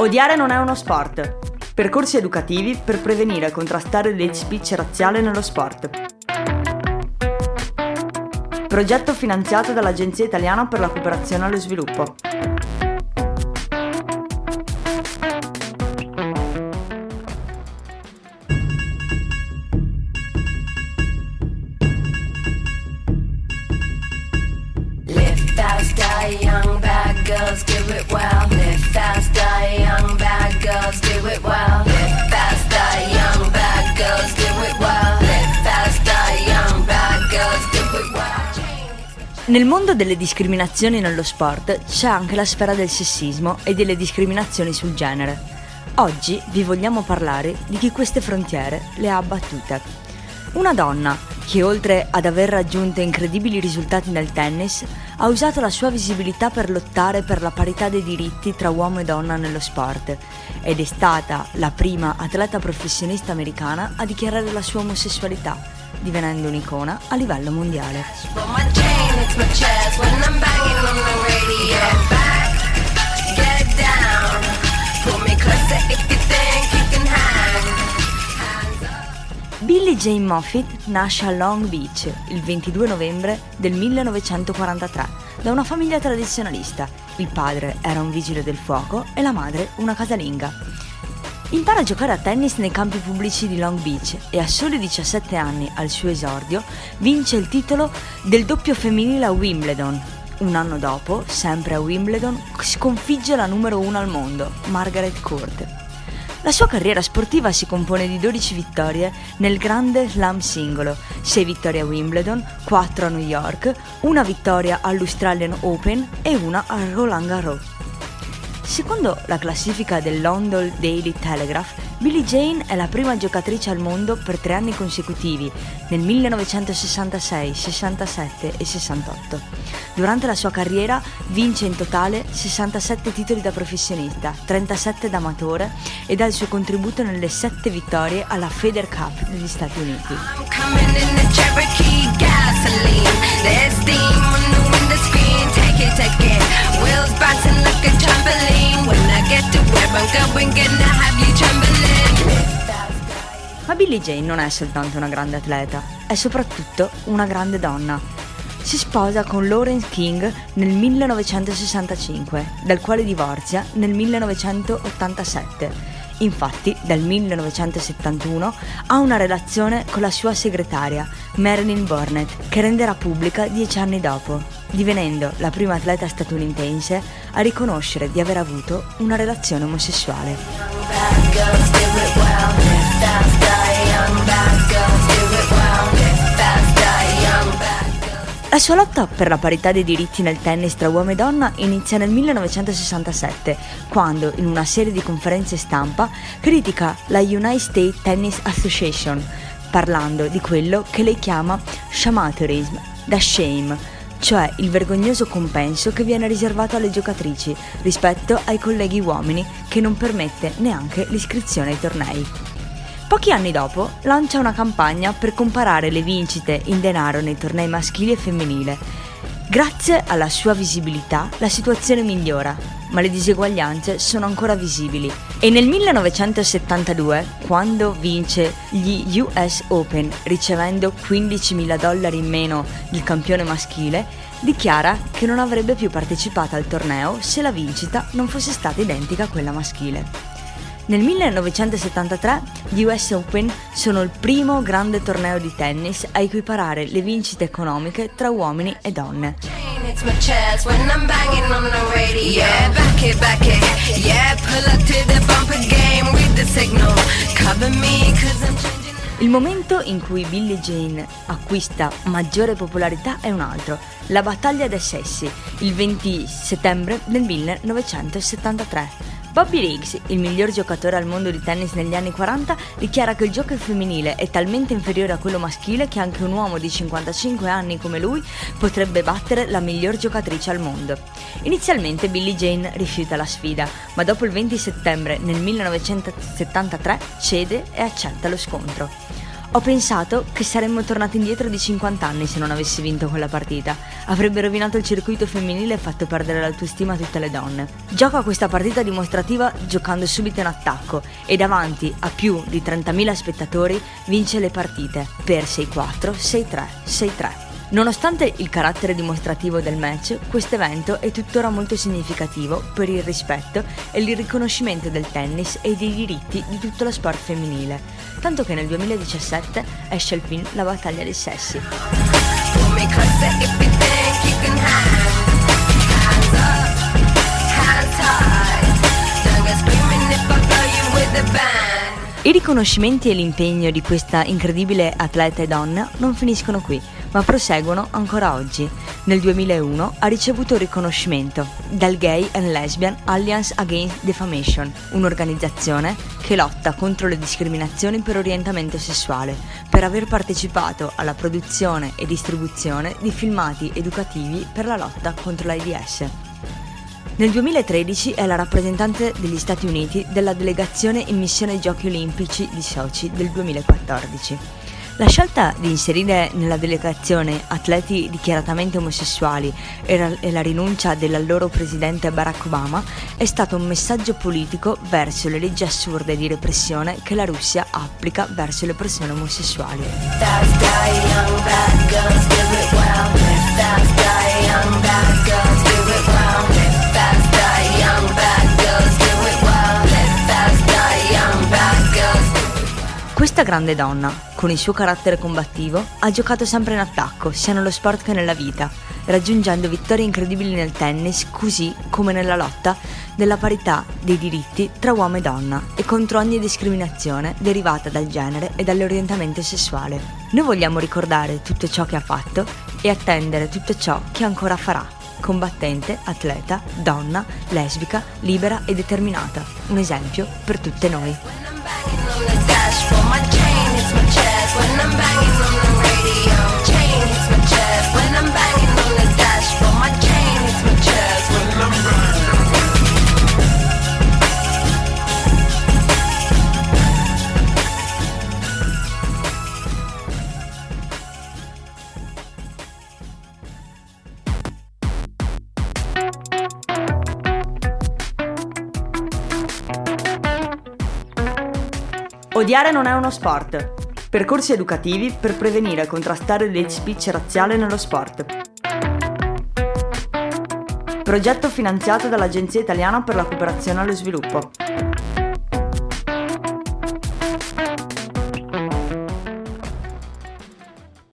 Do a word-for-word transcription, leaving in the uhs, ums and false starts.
Odiare non è uno sport. Percorsi educativi per prevenire e contrastare l'hate speech razziale nello sport. Progetto finanziato dall'Agenzia Italiana per la Cooperazione allo Sviluppo. Young bad girls do it well. Live fast, die young bad girls do it well. Live fast, die young bad girls do it well. Live fast, die young bad girls do it well. Nel mondo delle discriminazioni nello sport c'è anche la sfera del sessismo e delle discriminazioni sul genere. Oggi vi vogliamo parlare di chi queste frontiere le ha abbattute. Una donna che, oltre ad aver raggiunto incredibili risultati nel tennis, ha usato la sua visibilità per lottare per la parità dei diritti tra uomo e donna nello sport ed è stata la prima atleta professionista americana a dichiarare la sua omosessualità, divenendo un'icona a livello mondiale. Billie Jane Moffitt nasce a Long Beach il ventidue novembre del millenovecentoquarantatré da una famiglia tradizionalista. Il padre era un vigile del fuoco e la madre una casalinga. Impara a giocare a tennis nei campi pubblici di Long Beach e a soli diciassette anni, al suo esordio, vince il titolo del doppio femminile a Wimbledon. Un anno dopo, sempre a Wimbledon, sconfigge la numero uno al mondo, Margaret Court. La sua carriera sportiva si compone di dodici vittorie nel grande slam singolo, sei vittorie a Wimbledon, quattro a New York, una vittoria all'Australian Open e una a Roland Garros. Secondo la classifica del London Daily Telegraph, Billie Jane è la prima giocatrice al mondo per tre anni consecutivi, nel millenovecentosessantasei, sessantasette e sessantotto. Durante la sua carriera vince in totale sessantasette titoli da professionista, trentasette da amatore e dà il suo contributo nelle sette vittorie alla Feder Cup degli Stati Uniti. Ma Billie Jane non è soltanto una grande atleta, è soprattutto una grande donna. Si sposa con Lawrence King nel millenovecentosessantacinque, dal quale divorzia nel millenovecentottantasette. Infatti, dal millenovecentosettantuno ha una relazione con la sua segretaria, Marilyn Burnett, che renderà pubblica dieci anni dopo, divenendo la prima atleta statunitense a riconoscere di aver avuto una relazione omosessuale. La sua lotta per la parità dei diritti nel tennis tra uomo e donna inizia nel millenovecentosessantasette, quando, in una serie di conferenze stampa, critica la United States Tennis Association, parlando di quello che lei chiama shamateurism, da shame, cioè il vergognoso compenso che viene riservato alle giocatrici rispetto ai colleghi uomini, che non permette neanche l'iscrizione ai tornei. Pochi anni dopo lancia una campagna per comparare le vincite in denaro nei tornei maschili e femminile. Grazie alla sua visibilità la situazione migliora, ma le diseguaglianze sono ancora visibili. E nel millenovecentosettantadue, quando vince gli U S Open ricevendo quindicimila dollari in meno del campione maschile, dichiara che non avrebbe più partecipato al torneo se la vincita non fosse stata identica a quella maschile. Nel millenovecentosettantatré gli U S Open sono il primo grande torneo di tennis a equiparare le vincite economiche tra uomini e donne. Il momento in cui Billie Jane acquista maggiore popolarità è un altro, la battaglia dei sessi, il venti settembre del millenovecentosettantatré. Bobby Riggs, il miglior giocatore al mondo di tennis negli anni quaranta, dichiara che il gioco femminile è talmente inferiore a quello maschile che anche un uomo di cinquantacinque anni come lui potrebbe battere la miglior giocatrice al mondo. Inizialmente Billie Jane rifiuta la sfida, ma dopo il venti settembre nel millenovecentosettantatré cede e accetta lo scontro. Ho pensato che saremmo tornati indietro di cinquanta anni se non avessi vinto quella partita. Avrebbe rovinato il circuito femminile e fatto perdere l'autostima a tutte le donne. Gioca questa partita dimostrativa giocando subito in attacco e davanti a più di trentamila spettatori vince le partite per sei quattro, sei tre, sei tre. Nonostante il carattere dimostrativo del match, questo evento è tuttora molto significativo per il rispetto e il riconoscimento del tennis e dei diritti di tutto lo sport femminile, tanto che nel duemiladiciassette esce il film La battaglia dei sessi. I riconoscimenti e l'impegno di questa incredibile atleta e donna non finiscono qui, ma proseguono ancora oggi. Nel duemilauno ha ricevuto un riconoscimento dal Gay and Lesbian Alliance Against Defamation, un'organizzazione che lotta contro le discriminazioni per orientamento sessuale, per aver partecipato alla produzione e distribuzione di filmati educativi per la lotta contro l'AIDS. Nel duemilatredici è la rappresentante degli Stati Uniti della delegazione in missione ai Giochi Olimpici di Sochi del duemilaquattordici. La scelta di inserire nella delegazione atleti dichiaratamente omosessuali e la rinuncia dell'allora presidente Barack Obama è stato un messaggio politico verso le leggi assurde di repressione che la Russia applica verso le persone omosessuali. Questa grande donna, con il suo carattere combattivo, ha giocato sempre in attacco, sia nello sport che nella vita, raggiungendo vittorie incredibili nel tennis, così come nella lotta della parità dei diritti tra uomo e donna e contro ogni discriminazione derivata dal genere e dall'orientamento sessuale. Noi vogliamo ricordare tutto ciò che ha fatto e attendere tutto ciò che ancora farà. Combattente, atleta, donna, lesbica, libera e determinata. Un esempio per tutte noi. Odiare non è uno sport. Percorsi educativi per prevenire e contrastare l'hate speech razziale nello sport. Progetto finanziato dall'Agenzia Italiana per la Cooperazione allo Sviluppo.